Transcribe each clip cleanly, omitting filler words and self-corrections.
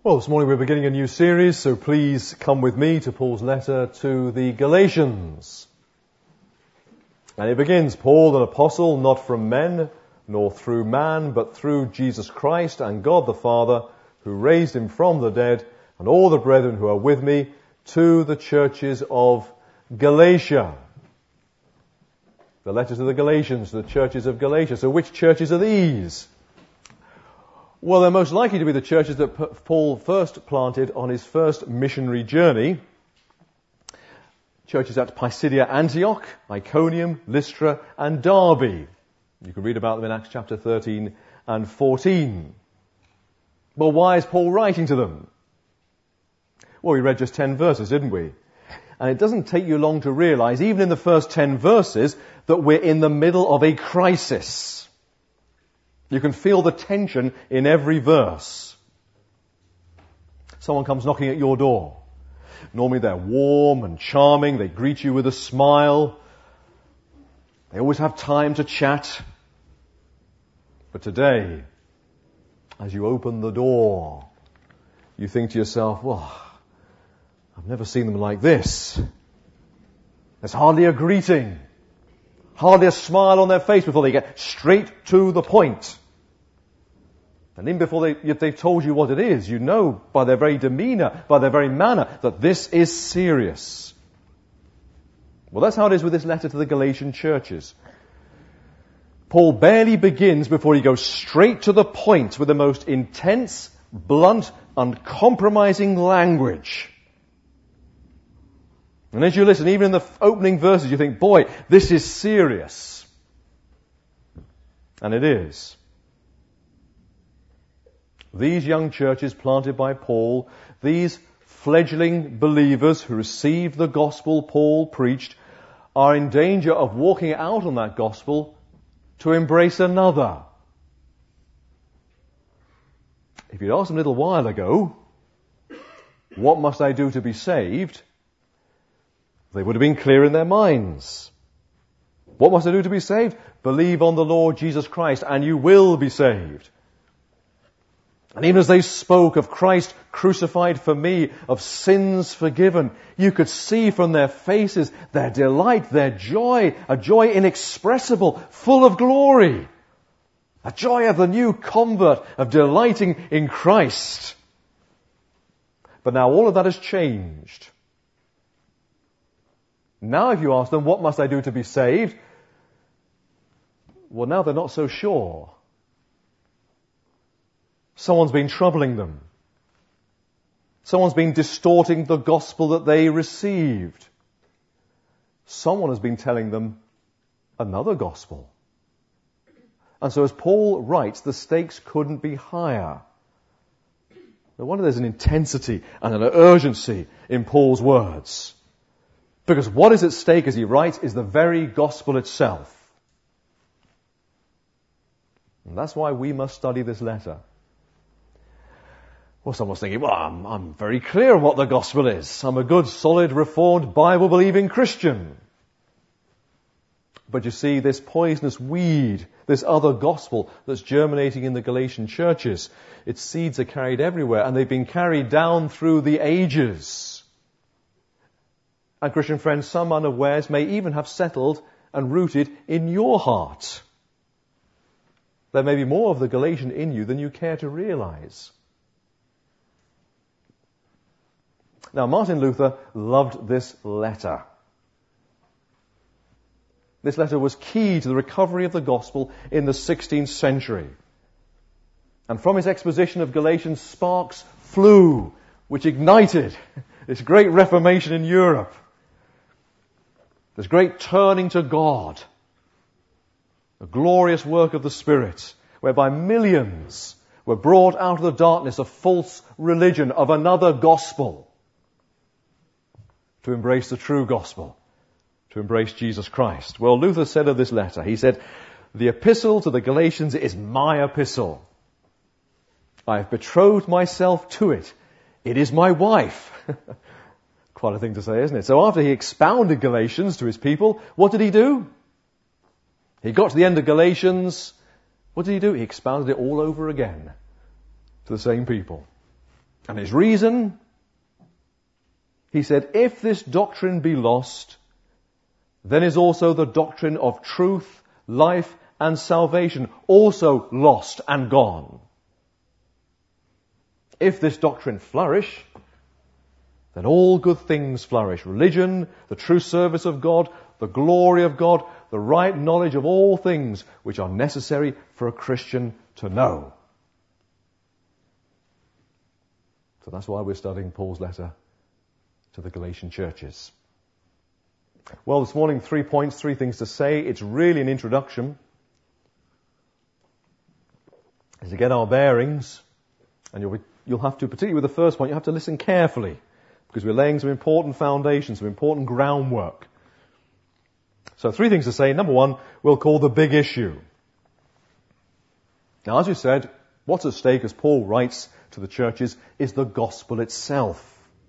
Well, this morning we're beginning a new series, so please come with me to Paul's letter to the Galatians. And it begins, Paul, an apostle, not from men, nor through man, but through Jesus Christ and God the Father, who raised him from the dead, and all the brethren who are with me, to the churches of Galatia. The letter to the Galatians, the churches of Galatia. So which churches are these? Well, they're most likely to be the churches that Paul first planted on his first missionary journey. Churches at Pisidia Antioch, Iconium, Lystra, and Derbe. You can read about them in Acts chapter 13 and 14. Well, why is Paul writing to them? Well, we read just 10 verses, didn't we? And it doesn't take you long to realize, even in the first 10 verses, that we're in the middle of a crisis. You can feel the tension in every verse. Someone comes knocking at your door. Normally they're warm and charming. They greet you with a smile. They always have time to chat. But today, as you open the door, you think to yourself, well, I've never seen them like this. There's hardly a greeting. Hardly a smile on their face before they get straight to the point. And even before they've told you what it is, you know by their very demeanor, by their very manner, that this is serious. Well, that's how it is with this letter to the Galatian churches. Paul barely begins before he goes straight to the point with the most intense, blunt, uncompromising language. And as you listen, even in the opening verses, you think, boy, this is serious. And it is. These young churches planted by Paul, these fledgling believers who received the gospel Paul preached, are in danger of walking out on that gospel to embrace another. If you'd asked them a little while ago, what must I do to be saved? They would have been clear in their minds. What must I do to be saved? Believe on the Lord Jesus Christ and you will be saved. And even as they spoke of Christ crucified for me, of sins forgiven, you could see from their faces their delight, their joy, a joy inexpressible, full of glory. A joy of the new convert, of delighting in Christ. But now all of that has changed. Now if you ask them, what must I do to be saved? Well, now they're not so sure. Someone's been troubling them. Someone's been distorting the gospel that they received. Someone has been telling them another gospel. And so as Paul writes, the stakes couldn't be higher. No wonder there's an intensity and an urgency in Paul's words. Because what is at stake as he writes is the very gospel itself. And that's why we must study this letter. Well, someone's thinking, well, I'm very clear on what the gospel is. I'm a good, solid, reformed, Bible-believing Christian. But you see, this poisonous weed, this other gospel that's germinating in the Galatian churches, its seeds are carried everywhere, and they've been carried down through the ages. And Christian friends, some unawares may even have settled and rooted in your heart. There may be more of the Galatian in you than you care to realize. Now, Martin Luther loved this letter. This letter was key to the recovery of the gospel in the 16th century. And from his exposition of Galatians, sparks flew, which ignited this great reformation in Europe. This great turning to God. A glorious work of the Spirit, whereby millions were brought out of the darkness of false religion, of another gospel, to embrace the true gospel, to embrace Jesus Christ. Well, Luther said of this letter, he said, the epistle to the Galatians is my epistle. I have betrothed myself to it. It is my wife. Quite a thing to say, isn't it? So after he expounded Galatians to his people, what did he do? He got to the end of Galatians. What did he do? He expounded it all over again to the same people. And his reason? He said, if this doctrine be lost, then is also the doctrine of truth, life, and salvation also lost and gone. If this doctrine flourish, then all good things flourish. Religion, the true service of God, the glory of God, the right knowledge of all things which are necessary for a Christian to know. So that's why we're studying Paul's letter to the Galatian churches. Well, this morning, 3 points, 3 things to say. It's really an introduction. As to get our bearings, and you'll have to, particularly with the first point, you have to listen carefully, because we're laying some important foundations, some important groundwork. So 3 things to say. Number 1, we'll call the big issue. Now, as we said, what's at stake, as Paul writes to the churches, is the gospel itself.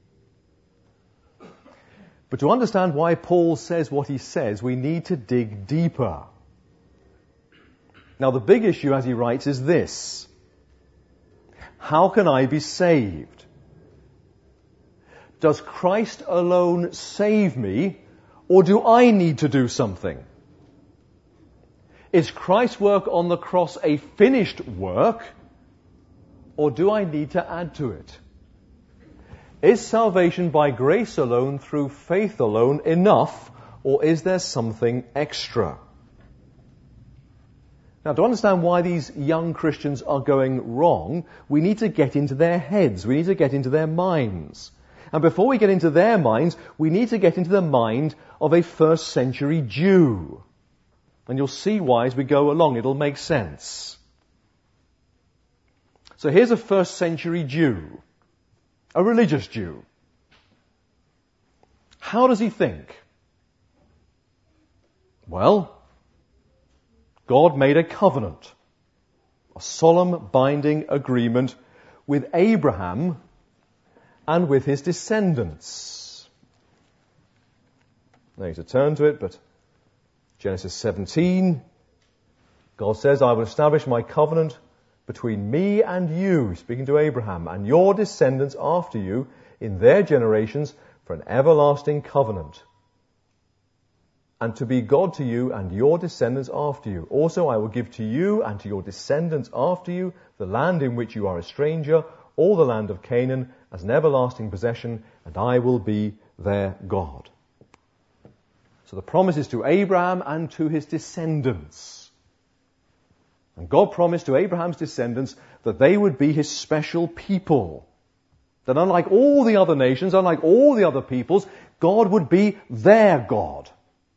But to understand why Paul says what he says, we need to dig deeper. Now, the big issue, as he writes, is this: how can I be saved? Does Christ alone save me, or do I need to do something? Is Christ's work on the cross a finished work, or do I need to add to it? Is salvation by grace alone, through faith alone, enough, or is there something extra? Now, to understand why these young Christians are going wrong, we need to get into their heads. We need to get into their minds. And before we get into their minds, we need to get into the mind of a first century Jew. And you'll see why as we go along. It'll make sense. So here's a first century Jew, a religious Jew. How does he think? Well, God made a covenant, a solemn binding agreement with Abraham and with his descendants. I need to turn to it, but Genesis 17, God says, I will establish my covenant between me and you, speaking to Abraham, and your descendants after you in their generations for an everlasting covenant, and to be God to you and your descendants after you. Also I will give to you and to your descendants after you the land in which you are a stranger, all the land of Canaan, as an everlasting possession, and I will be their God. So the promise is to Abraham and to his descendants. And God promised to Abraham's descendants that they would be his special people. That unlike all the other nations, unlike all the other peoples, God would be their God.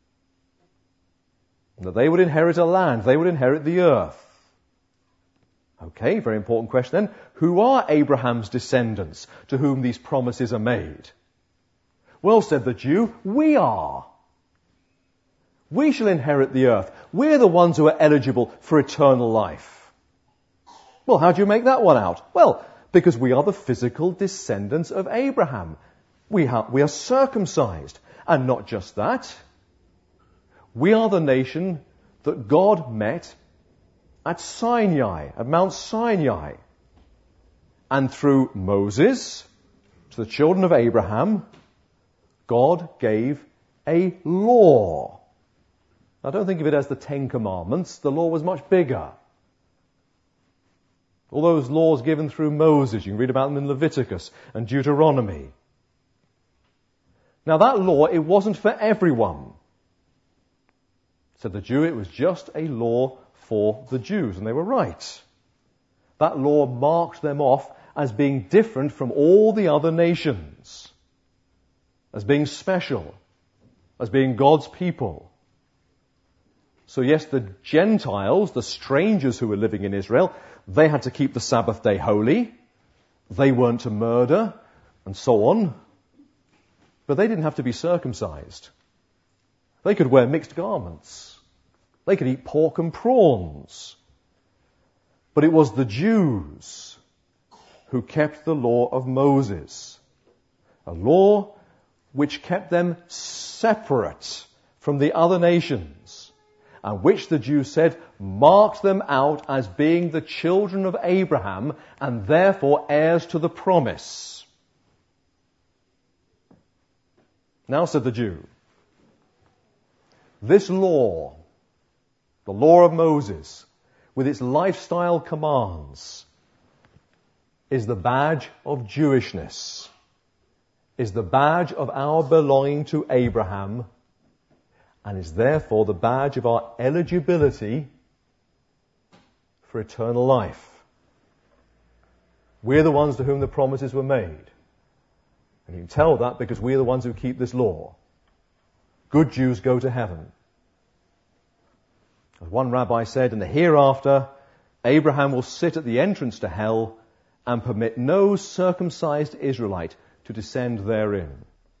And that they would inherit a land, they would inherit the earth. Okay, very important question then. Who are Abraham's descendants to whom these promises are made? Well, said the Jew, we are. We shall inherit the earth. We're the ones who are eligible for eternal life. Well, how do you make that one out? Well, because we are the physical descendants of Abraham. We are circumcised. And not just that. We are the nation that God met at Sinai, at Mount Sinai. And through Moses, to the children of Abraham, God gave a law. Now don't think of it as the 10 Commandments. The law was much bigger. All those laws given through Moses, you can read about them in Leviticus and Deuteronomy. Now that law, it wasn't for everyone. Said the Jew, it was just a law for the Jews, and they were right. That law marked them off as being different from all the other nations, as being special, as being God's people. So yes, the Gentiles, the strangers who were living in Israel, they had to keep the Sabbath day holy. They weren't to murder, and so on. But they didn't have to be circumcised. They could wear mixed garments. They could eat pork and prawns. But it was the Jews who kept the law of Moses, a law which kept them separate from the other nations and which the Jews said marked them out as being the children of Abraham and therefore heirs to the promise. Now said the Jew, this law, the law of Moses, with its lifestyle commands, is the badge of Jewishness, is the badge of our belonging to Abraham, and is therefore the badge of our eligibility for eternal life. We're the ones to whom the promises were made. And you can tell that because we're the ones who keep this law. Good Jews go to heaven. As one rabbi said, in the hereafter, Abraham will sit at the entrance to hell and permit no circumcised Israelite to descend therein.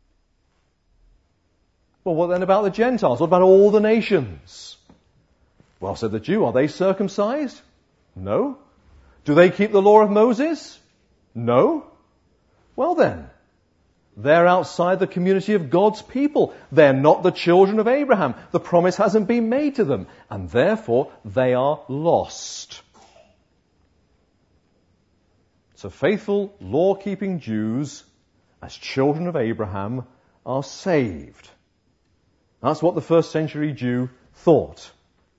Well, what then about the Gentiles? What about all the nations? Well, said the Jew, are they circumcised? No. Do they keep the law of Moses? No. Well then, they're outside the community of God's people. They're not the children of Abraham. The promise hasn't been made to them, and therefore they are lost. So faithful, law-keeping Jews, as children of Abraham, are saved. That's what the first century Jew thought.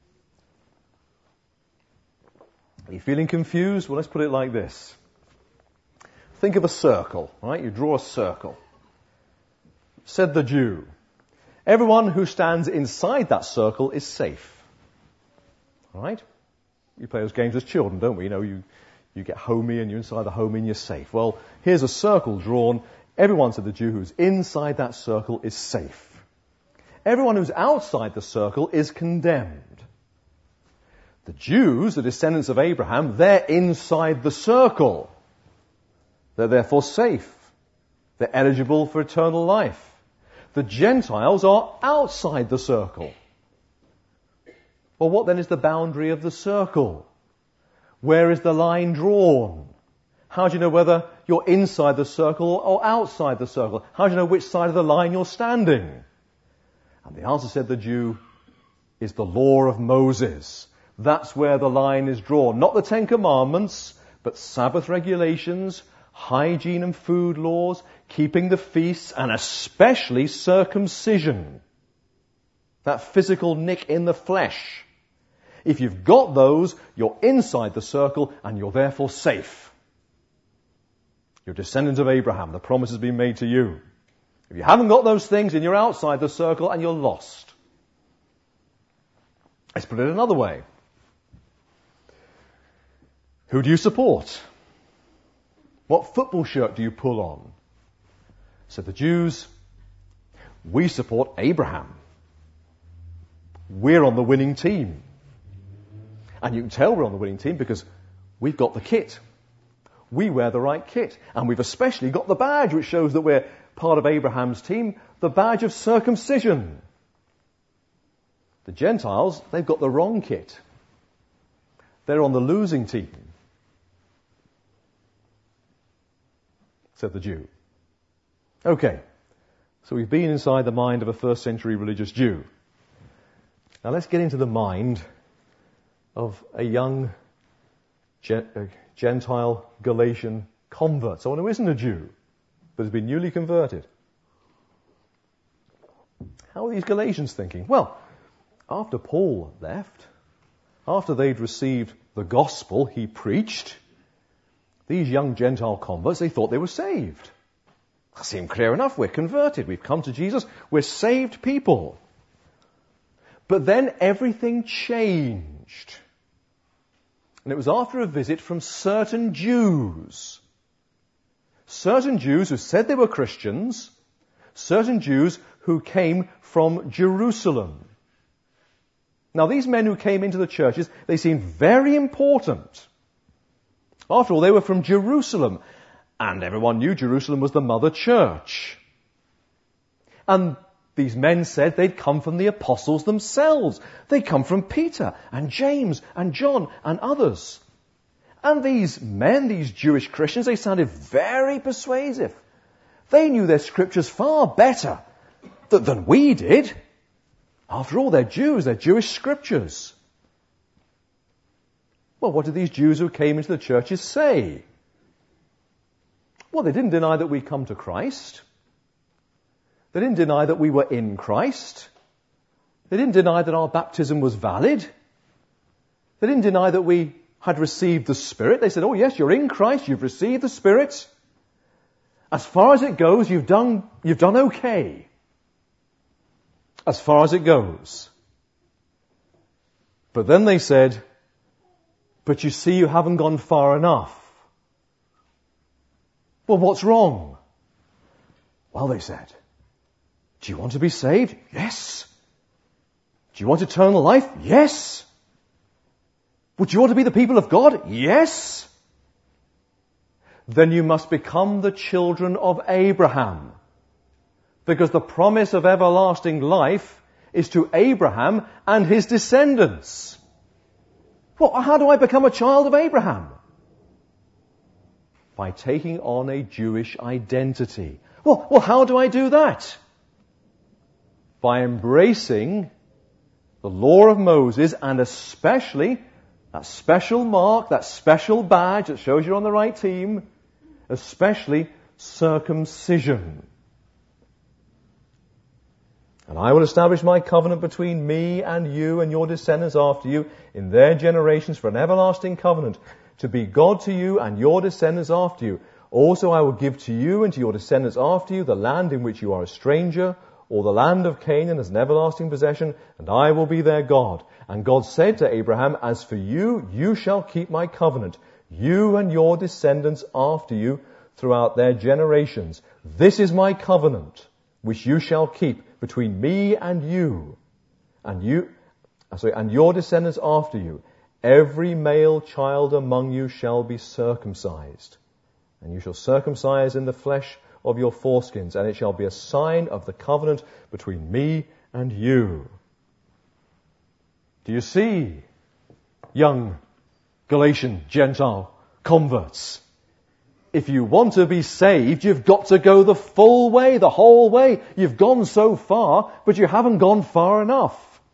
Are you feeling confused? Well, let's put it like this. Think of a circle, right? You draw a circle. Said the Jew, everyone who stands inside that circle is safe. All right? You play those games as children, don't we? You know, you get homey and you're inside the homey and you're safe. Well, here's a circle drawn. Everyone, said the Jew, who's inside that circle is safe. Everyone who's outside the circle is condemned. The Jews, the descendants of Abraham, they're inside the circle. They're therefore safe. They're eligible for eternal life. The Gentiles are outside the circle. Well, what then is the boundary of the circle? Where is the line drawn? How do you know whether you're inside the circle or outside the circle? How do you know which side of the line you're standing? And the answer, said the Jew, is the law of Moses. That's where the line is drawn. Not the Ten Commandments, but Sabbath regulations, hygiene and food laws, keeping the feasts, and especially circumcision. That physical nick in the flesh. If you've got those, you're inside the circle and you're therefore safe. You're a descendant of Abraham. The promise has been made to you. If you haven't got those things, then you're outside the circle and you're lost. Let's put it another way. Who do you support? What football shirt do you pull on? Said the Jews, we support Abraham. We're on the winning team. And you can tell we're on the winning team because we've got the kit. We wear the right kit. And we've especially got the badge which shows that we're part of Abraham's team, the badge of circumcision. The Gentiles, they've got the wrong kit. They're on the losing team. Said the Jew. Okay, so we've been inside the mind of a first century religious Jew. Now let's get into the mind of a young Gentile Galatian convert, someone who isn't a Jew, but has been newly converted. How are these Galatians thinking? Well, after Paul left, after they'd received the gospel he preached, these young Gentile converts, they thought they were saved. That seemed clear enough. We're converted. We've come to Jesus. We're saved people. But then everything changed. And it was after a visit from certain Jews. Certain Jews who said they were Christians. Certain Jews who came from Jerusalem. Now, these men who came into the churches, they seemed very important. After all, they were from Jerusalem, and everyone knew Jerusalem was the mother church. And these men said they'd come from the apostles themselves. They'd come from Peter and James and John and others. And these men, these Jewish Christians, they sounded very persuasive. They knew their scriptures far better than we did. After all, they're Jews, they're Jewish scriptures. Well, what did these Jews who came into the churches say? Well, they didn't deny that we come to Christ. They didn't deny that we were in Christ. They didn't deny that our baptism was valid. They didn't deny that we had received the Spirit. They said, oh yes, you're in Christ, you've received the Spirit. As far as it goes, you've done okay. As far as it goes. But then they said, but you see, you haven't gone far enough. Well, what's wrong? Well, they said, do you want to be saved? Yes. Do you want eternal life? Yes. Would you want to be the people of God? Yes. Then you must become the children of Abraham. Because the promise of everlasting life is to Abraham and his descendants. Well, how do I become a child of Abraham? By taking on a Jewish identity. Well, how do I do that? By embracing the law of Moses, and especially that special mark, that special badge that shows you're on the right team, especially circumcision. And I will establish my covenant between me and you and your descendants after you in their generations for an everlasting covenant, to be God to you and your descendants after you. Also I will give to you and to your descendants after you the land in which you are a stranger, or the land of Canaan as an everlasting possession, and I will be their God. And God said to Abraham, as for you, you shall keep my covenant, you and your descendants after you throughout their generations. This is my covenant, which you shall keep between me and you, and your descendants after you. Every male child among you shall be circumcised, and you shall circumcise in the flesh of your foreskins, and it shall be a sign of the covenant between me and you. Do you see, young Galatian Gentile converts? If you want to be saved, you've got to go the full way, the whole way. You've gone so far, but you haven't gone far enough.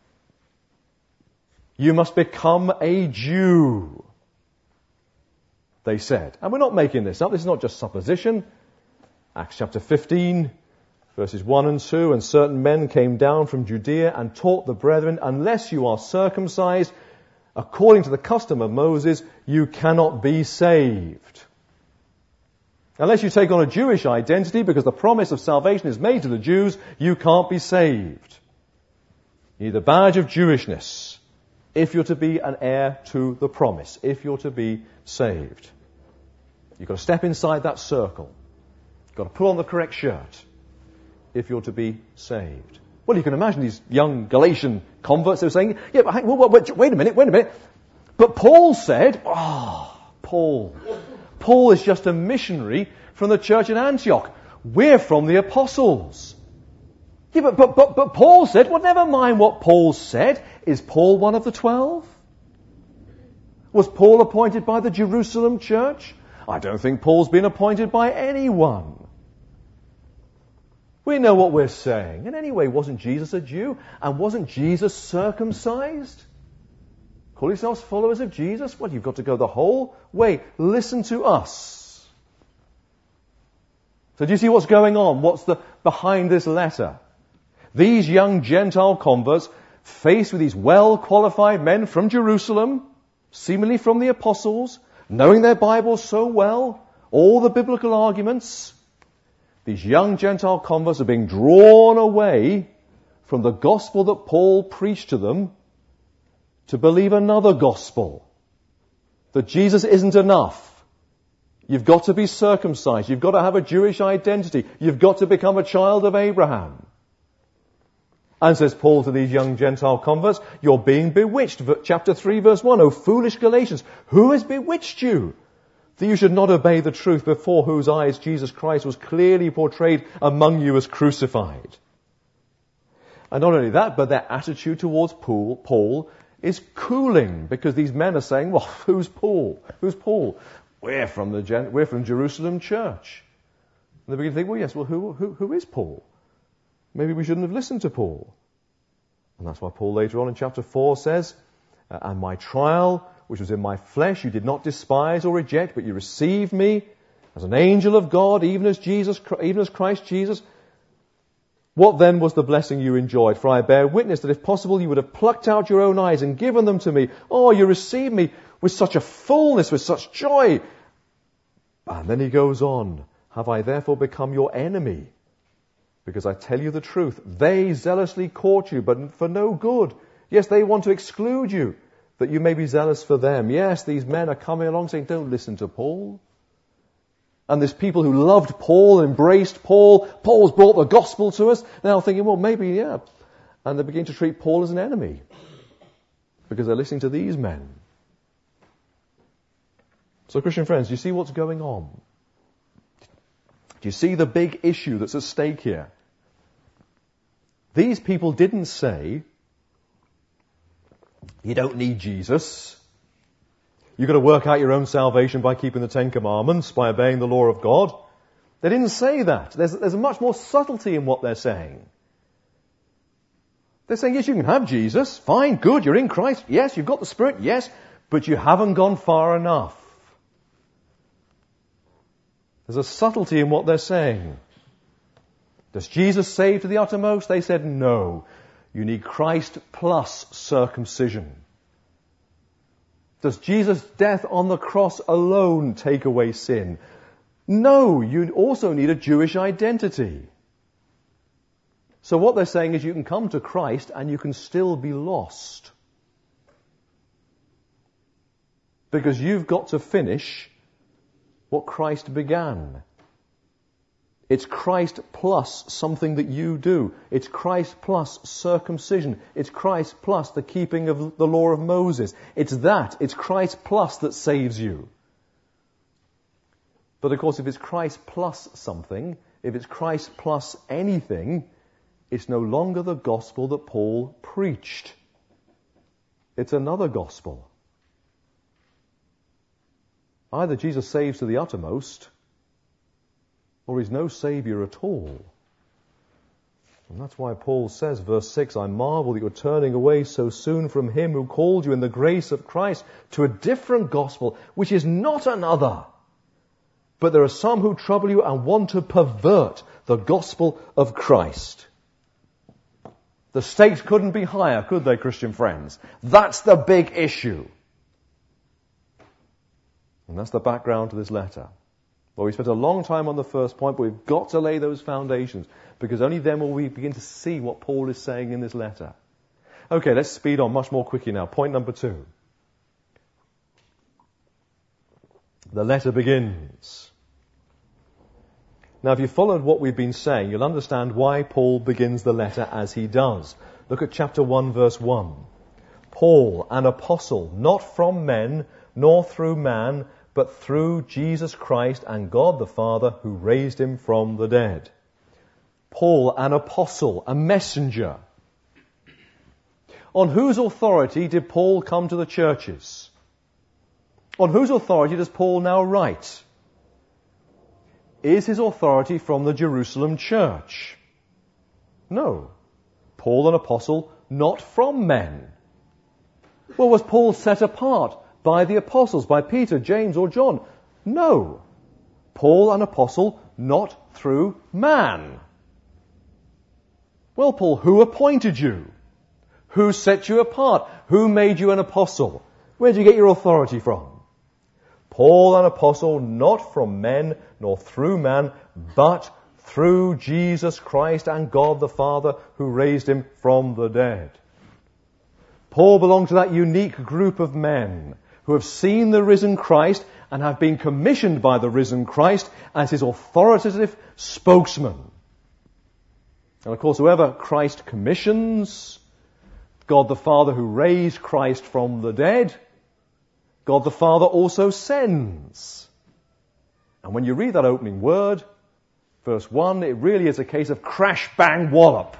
You must become a Jew, they said. And we're not making this up. This is not just supposition. Acts chapter 15, verses 1 and 2, and certain men came down from Judea and taught the brethren, unless you are circumcised according to the custom of Moses, you cannot be saved. Unless you take on a Jewish identity, because the promise of salvation is made to the Jews, you can't be saved. You need the badge of Jewishness if you're to be an heir to the promise, if you're to be saved. You've got to step inside that circle. You've got to put on the correct shirt if you're to be saved. Well, you can imagine these young Galatian converts, they were saying, yeah, but wait a minute. But Paul said, Paul is just a missionary from the church in Antioch. We're from the apostles. Yeah, but Paul said, well, never mind what Paul said. Is Paul one of the 12? Was Paul appointed by the Jerusalem church? I don't think Paul's been appointed by anyone. We know what we're saying. And anyway, wasn't Jesus a Jew? And wasn't Jesus circumcised? Call yourselves followers of Jesus? Well, you've got to go the whole way. Listen to us. So do you see what's going on? What's behind this letter? These young Gentile converts, faced with these well-qualified men from Jerusalem, seemingly from the apostles, knowing their Bible so well, all the biblical arguments, these young Gentile converts are being drawn away from the gospel that Paul preached to them to believe another gospel. That Jesus isn't enough. You've got to be circumcised. You've got to have a Jewish identity. You've got to become a child of Abraham. And says Paul to these young Gentile converts, you're being bewitched. Chapter 3, verse 1, O foolish Galatians, who has bewitched you? That you should not obey the truth, before whose eyes Jesus Christ was clearly portrayed among you as crucified. And not only that, but their attitude towards Paul is cooling, because these men are saying, well, who's Paul? Who's Paul? We're from Jerusalem church. And they begin to think, well, yes, well, who is Paul? Maybe we shouldn't have listened to Paul. And that's why Paul later on in chapter 4 says, and my trial, which was in my flesh, you did not despise or reject, but you received me as an angel of God, even as Christ Jesus. What then was the blessing you enjoyed? For I bear witness that if possible you would have plucked out your own eyes and given them to me. Oh, you received me with such a fullness, with such joy. And then he goes on, have I therefore become your enemy? Because I tell you the truth, they zealously court you, but for no good. Yes, they want to exclude you, that you may be zealous for them. Yes, these men are coming along saying, don't listen to Paul. And there's people who loved Paul, embraced Paul. Paul's brought the gospel to us. Now thinking, well, maybe, yeah. And they begin to treat Paul as an enemy because they're listening to these men. So, Christian friends, do you see what's going on? Do you see the big issue that's at stake here? These people didn't say, you don't need Jesus. You've got to work out your own salvation by keeping the Ten Commandments, by obeying the law of God. They didn't say that. There's much more subtlety in what they're saying. They're saying, yes, you can have Jesus. Fine, good, you're in Christ. Yes, you've got the Spirit. Yes, but you haven't gone far enough. There's a subtlety in what they're saying. Does Jesus save to the uttermost? They said no. You need Christ plus circumcision. Does Jesus' death on the cross alone take away sin? No, you also need a Jewish identity. So what they're saying is you can come to Christ and you can still be lost. Because you've got to finish what Christ began. It's Christ plus something that you do. It's Christ plus circumcision. It's Christ plus the keeping of the law of Moses. It's Christ plus that saves you. But of course, if it's Christ plus something, if it's Christ plus anything, it's no longer the gospel that Paul preached. It's another gospel. Either Jesus saves to the uttermost, or he's no saviour at all. And that's why Paul says, verse 6, I marvel that you're turning away so soon from him who called you in the grace of Christ to a different gospel, which is not another. But there are some who trouble you and want to pervert the gospel of Christ. The stakes couldn't be higher, could they, Christian friends? That's the big issue. And that's the background to this letter. Well, we spent a long time on the first point, but we've got to lay those foundations, because only then will we begin to see what Paul is saying in this letter. Okay, let's speed on much more quickly now. Point number 2. The letter begins. Now, if you followed what we've been saying, you'll understand why Paul begins the letter as he does. Look at chapter 1, verse 1. Paul, an apostle, not from men, nor through man, but through Jesus Christ and God the Father who raised him from the dead. Paul, an apostle, a messenger. On whose authority did Paul come to the churches? On whose authority does Paul now write? Is his authority from the Jerusalem church? No. Paul, an apostle, not from men. Well, was Paul set apart by the apostles, by Peter, James, or John? No. Paul, an apostle, not through man. Well, Paul, who appointed you? Who set you apart? Who made you an apostle? Where did you get your authority from? Paul, an apostle, not from men, nor through man, but through Jesus Christ and God the Father who raised him from the dead. Paul belonged to that unique group of men who have seen the risen Christ and have been commissioned by the risen Christ as his authoritative spokesman. And of course, whoever Christ commissions, God the Father who raised Christ from the dead, God the Father also sends. And when you read that opening word, verse 1, it really is a case of crash, bang, wallop.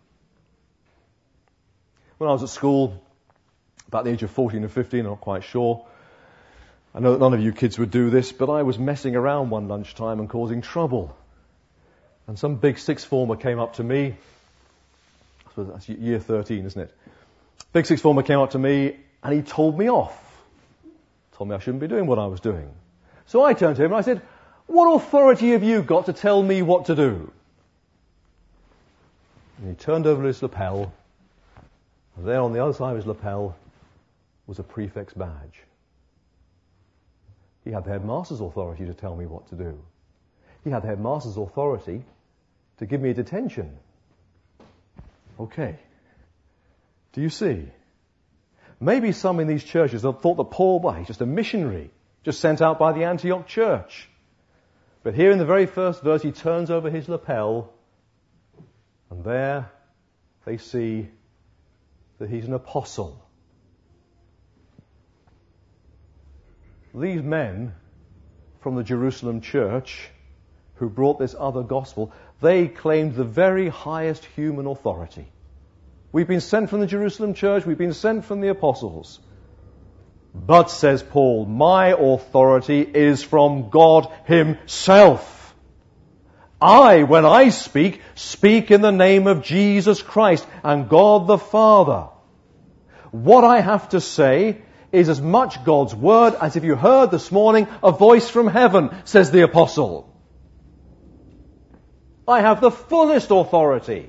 When I was at school, about the age of 14 or 15, I'm not quite sure. I know that none of you kids would do this, but I was messing around one lunchtime and causing trouble. And some big sixth former came up to me, suppose that's year 13, isn't it? Big sixth former came up to me and he told me off. Told me I shouldn't be doing what I was doing. So I turned to him and I said, what authority have you got to tell me what to do? And he turned over his lapel, and there on the other side of his lapel was a prefect's badge. He had the headmaster's authority to tell me what to do. He had the headmaster's authority to give me a detention. Okay. Do you see? Maybe some in these churches have thought that Paul, well, he's just a missionary, just sent out by the Antioch church. But here in the very first verse, he turns over his lapel, and there they see that he's an apostle. These men from the Jerusalem church who brought this other gospel, they claimed the very highest human authority. We've been sent from the Jerusalem church, we've been sent from the apostles. But, says Paul, my authority is from God Himself. I, when I speak in the name of Jesus Christ and God the Father. What I have to say is as much God's word as if you heard this morning a voice from heaven, says the apostle. I have the fullest authority.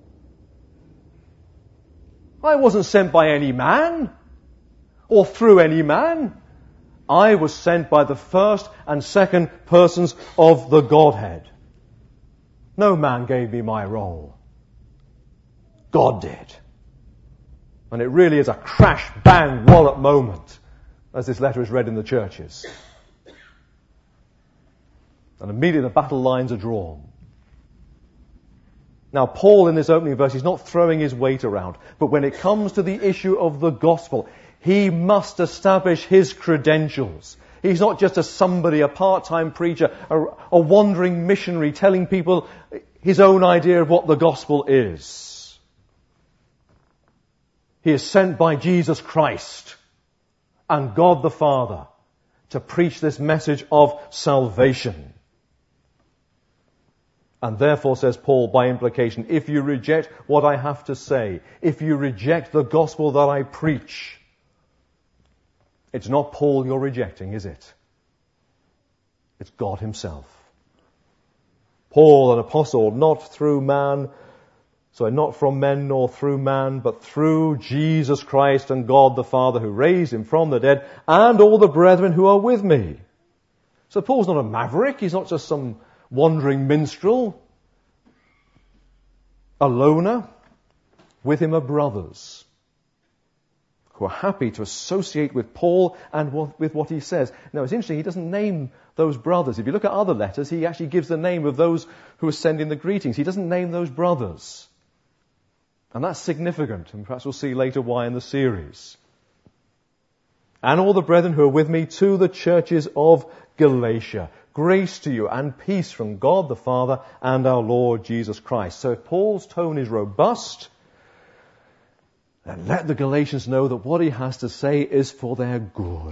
I wasn't sent by any man or through any man. I was sent by the first and second persons of the Godhead. No man gave me my role. God did. And it really is a crash, bang, wallop moment as this letter is read in the churches. And immediately the battle lines are drawn. Now, Paul in this opening verse, he's not throwing his weight around. But when it comes to the issue of the gospel, he must establish his credentials. He's not just a part-time preacher, a wandering missionary telling people his own idea of what the gospel is. He is sent by Jesus Christ and God the Father to preach this message of salvation. And therefore, says Paul, by implication, if you reject what I have to say, if you reject the gospel that I preach, it's not Paul you're rejecting, is it? It's God Himself. Paul, an apostle, not from men nor through man, but through Jesus Christ and God the Father who raised Him from the dead, and all the brethren who are with me. So Paul's not a maverick, he's not just some wandering minstrel, a loner. With him are brothers who are happy to associate with Paul and with what he says. Now it's interesting, he doesn't name those brothers. If you look at other letters, he actually gives the name of those who are sending the greetings. He doesn't name those brothers. And that's significant, and perhaps we'll see later why in the series. And all the brethren who are with me to the churches of Galatia. Grace to you and peace from God the Father and our Lord Jesus Christ. So if Paul's tone is robust, then let the Galatians know that what he has to say is for their good.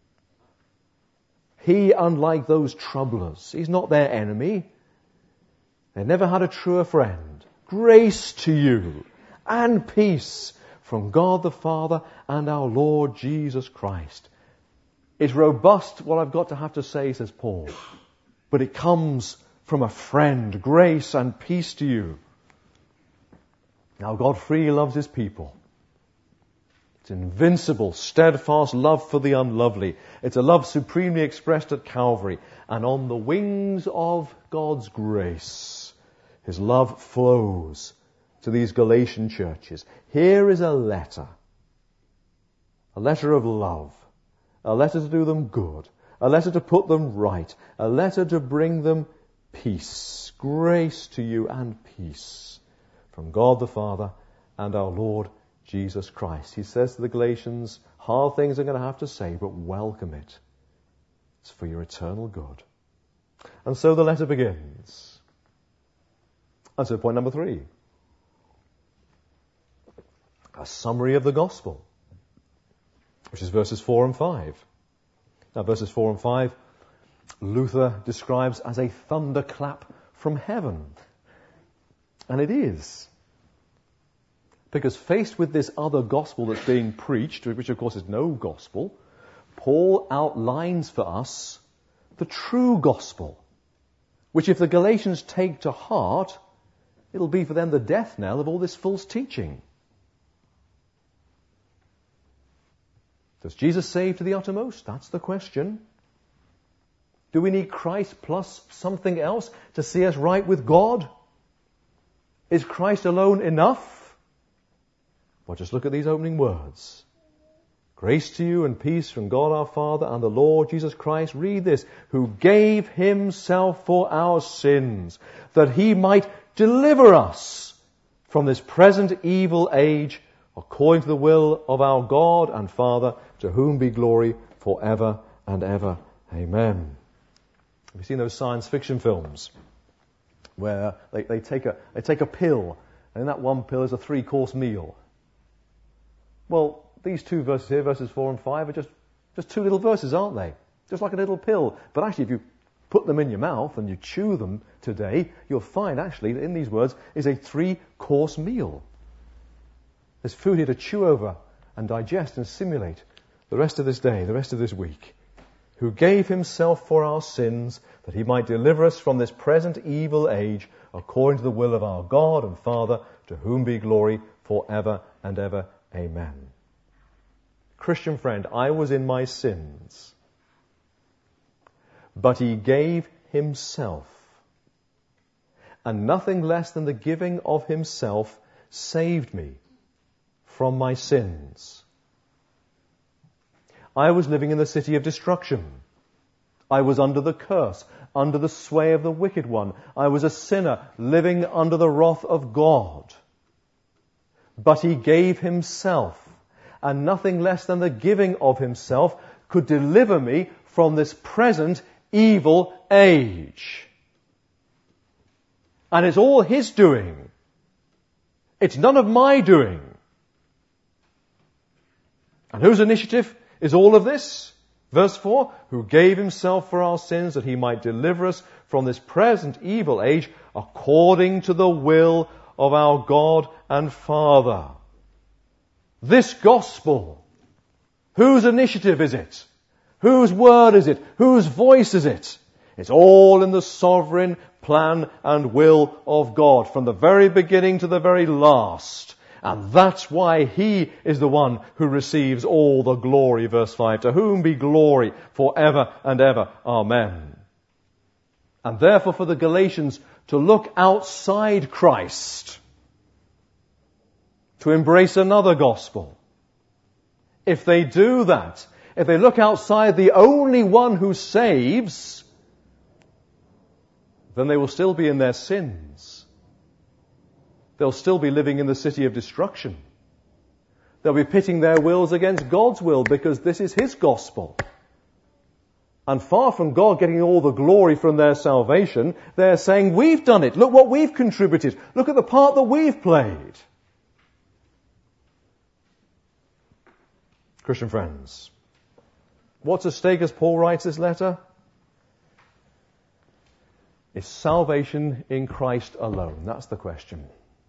He, unlike those troublers, he's not their enemy. They never had a truer friend. Grace to you and peace from God the Father and our Lord Jesus Christ. It's robust what I've got to have to say, says Paul. But it comes from a friend. Grace and peace to you. Now God freely loves His people. It's invincible, steadfast love for the unlovely. It's a love supremely expressed at Calvary. And on the wings of God's grace, His love flows to these Galatian churches. Here is a letter of love. A letter to do them good. A letter to put them right. A letter to bring them peace. Grace to you and peace from God the Father and our Lord Jesus Christ. He says to the Galatians, hard things are going to have to say, but welcome it. It's for your eternal good. And so the letter begins. And so point number 3. A summary of the gospel, which is verses 4 and 5. Now, verses 4 and 5, Luther describes as a thunderclap from heaven. And it is. Because faced with this other gospel that's being preached, which of course is no gospel, Paul outlines for us the true gospel, which if the Galatians take to heart, it'll be for them the death knell of all this false teaching. Does Jesus save to the uttermost? That's the question. Do we need Christ plus something else to see us right with God? Is Christ alone enough? Well, just look at these opening words. Grace to you and peace from God our Father and the Lord Jesus Christ. Read this. Who gave himself for our sins, that he might deliver us from this present evil age, according to the will of our God and Father, to whom be glory forever and ever. Amen. Have you seen those science fiction films where they take a pill, and in that one pill is a 3-course meal? Well, these two verses here, verses 4 and 5, are just two little verses, aren't they? Just like a little pill. But actually, if you put them in your mouth and you chew them today, you'll find actually that in these words is a 3-course meal. There's food here to chew over and digest and assimilate the rest of this day, the rest of this week. Who gave himself for our sins, that he might deliver us from this present evil age, according to the will of our God and Father, to whom be glory forever and ever. Amen. Christian friend, I was in my sins, but he gave himself, and nothing less than the giving of himself saved me from my sins. I was living in the city of destruction. I was under the curse, under the sway of the wicked one. I was a sinner living under the wrath of God. But he gave himself, and nothing less than the giving of himself could deliver me from this present evil age. And it's all his doing. It's none of my doing. And whose initiative is all of this? Verse 4, who gave himself for our sins that he might deliver us from this present evil age according to the will of our God and Father. This gospel, whose initiative is it? Whose word is it? Whose voice is it? It's all in the sovereign plan and will of God from the very beginning to the very last. And that's why he is the one who receives all the glory, verse 5. To whom be glory forever and ever. Amen. And therefore for the Galatians to look outside Christ, to embrace another gospel. If they do that, if they look outside the only one who saves, then they will still be in their sins. They'll still be living in the city of destruction. They'll be pitting their wills against God's will because this is his gospel. And far from God getting all the glory from their salvation, they're saying, we've done it. Look what we've contributed. Look at the part that we've played. Christian friends, what's at stake as Paul writes this letter? Is salvation in Christ alone? That's the question.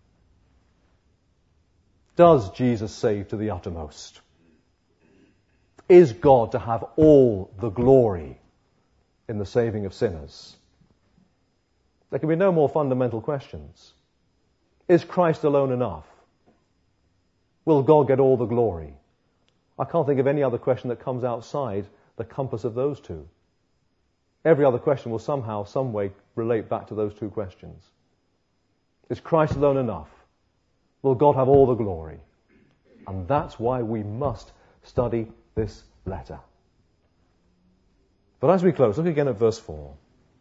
Does Jesus save to the uttermost? Is God to have all the glory in the saving of sinners? There can be no more fundamental questions. Is Christ alone enough? Will God get all the glory? I can't think of any other question that comes outside the compass of those two. Every other question will somehow, some way relate back to those two questions. Is Christ alone enough? Will God have all the glory? And that's why we must study this letter. But as we close, look again at verse 4.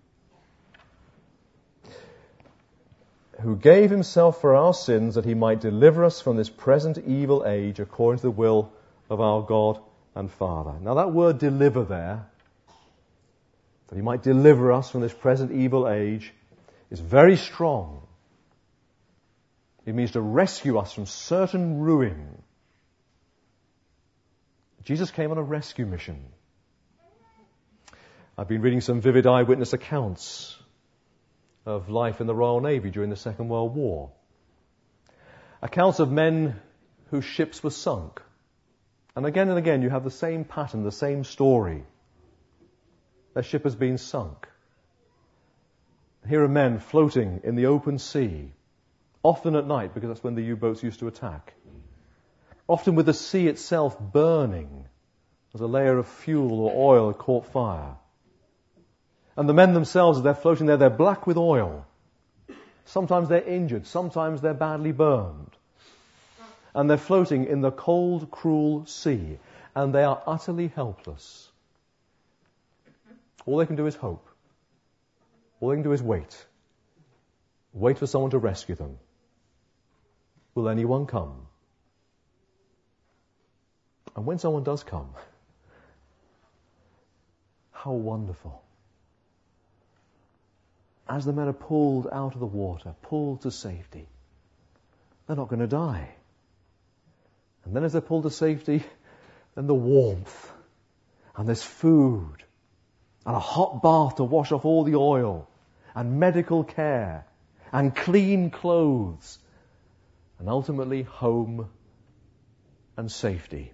Who gave himself for our sins that he might deliver us from this present evil age according to the will of our God and Father. Now that word deliver there, that he might deliver us from this present evil age, is very strong. It means to rescue us from certain ruin. Jesus came on a rescue mission. I've been reading some vivid eyewitness accounts of life in the Royal Navy during the Second World War. accounts of men whose ships were sunk. And again you have the same pattern, the same story. Their ship has been sunk. Here are men floating in the open sea, often at night, because that's when the U-boats used to attack. Often with the sea itself burning as a layer of fuel or oil had caught fire. And the men themselves, as they're floating there, they're black with oil. Sometimes they're injured, sometimes they're badly burned. And they're floating in the cold, cruel sea, and they are utterly helpless. All they can do is hope. All they can do is wait. Wait for someone to rescue them. Will anyone come? And when someone does come, how wonderful. As the men are pulled out of the water, pulled to safety, they're not going to die. And then as they're pulled to safety, then the warmth, and there's food, and a hot bath to wash off all the oil, and medical care, and clean clothes, and ultimately home and safety.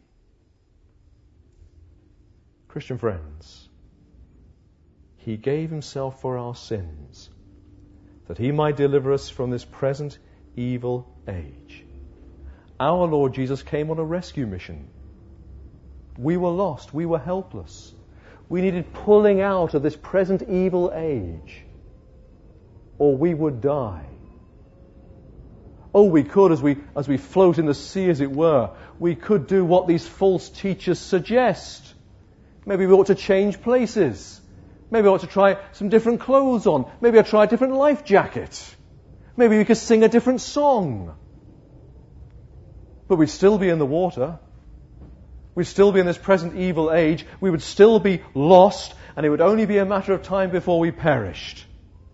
Christian friends, He gave Himself for our sins, that He might deliver us from this present evil age. Our Lord Jesus came on a rescue mission. We were lost, we were helpless. We needed pulling out of this present evil age, or we would die. Oh, we could, as we float in the sea, as it were, we could do what these false teachers suggest. Maybe we ought to change places. Maybe I ought to try some different clothes on. Maybe I'll try a different life jacket. Maybe we could sing a different song. But we'd still be in the water. We'd still be in this present evil age. We would still be lost, and it would only be a matter of time before we perished.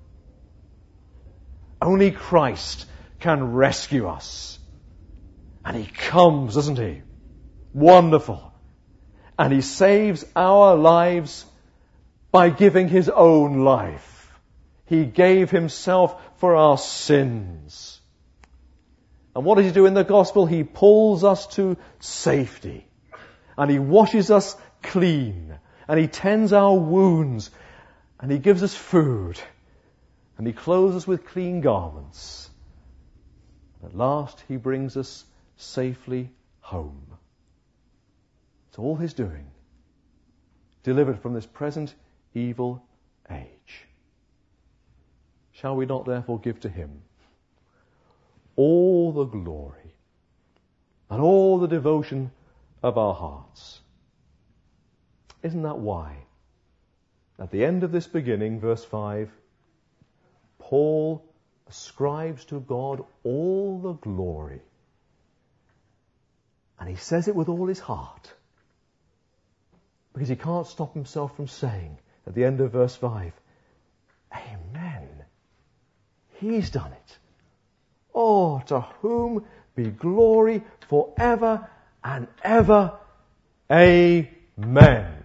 Only Christ can rescue us. And He comes, doesn't He? Wonderful. And He saves our lives by giving His own life. He gave Himself for our sins. And what does He do in the gospel? He pulls us to safety. And He washes us clean. And He tends our wounds. And He gives us food. And He clothes us with clean garments. At last He brings us safely home. It's all His doing. Delivered from this present evil age. Shall we not therefore give to Him all the glory and all the devotion of our hearts? Isn't that why, at the end of this beginning, verse 5, Paul ascribes to God all the glory, and he says it with all his heart, because he can't stop himself from saying at the end of verse 5, Amen. He's done it. Oh, to whom be glory forever and ever. Amen.